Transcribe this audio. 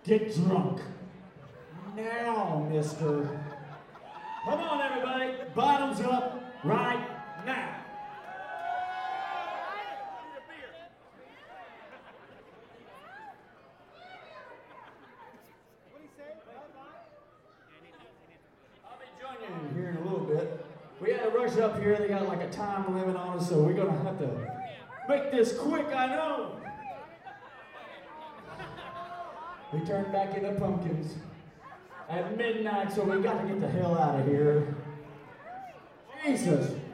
Get drunk. Now, mister. Come on, everybody. Bottoms up right now. I'll be joining you here in a little bit. We had to rush up here. They got like a time limit on us, so we're going to have to make this quick, I know. We turned back into pumpkins at midnight, so we got to get the hell out of here. Jesus.